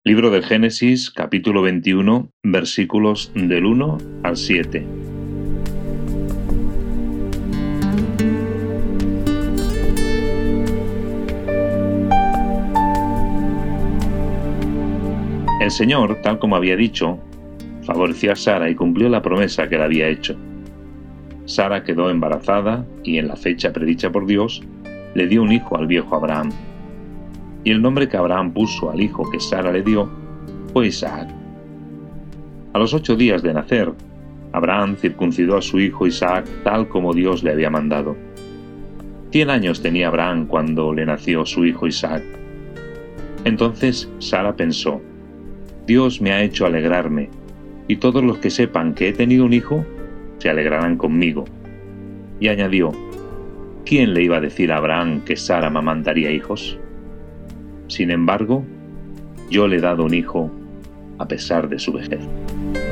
Libro del Génesis, capítulo 21, versículos del 1 al 7. El Señor, tal como había dicho, favoreció a Sara y cumplió la promesa que le había hecho. Sara quedó embarazada y en la fecha predicha por Dios, le dio un hijo al viejo Abraham. Y el nombre que Abraham puso al hijo que Sara le dio fue Isaac. A los 8 días de nacer, Abraham circuncidó a su hijo Isaac tal como Dios le había mandado. 100 años tenía Abraham cuando le nació su hijo Isaac. Entonces Sara pensó: Dios me ha hecho alegrarme, y todos los que sepan que he tenido un hijo se alegrarán conmigo. Y añadió: ¿quién le iba a decir a Abraham que Sara amamantaría hijos? Sin embargo, yo le he dado un hijo a pesar de su vejez.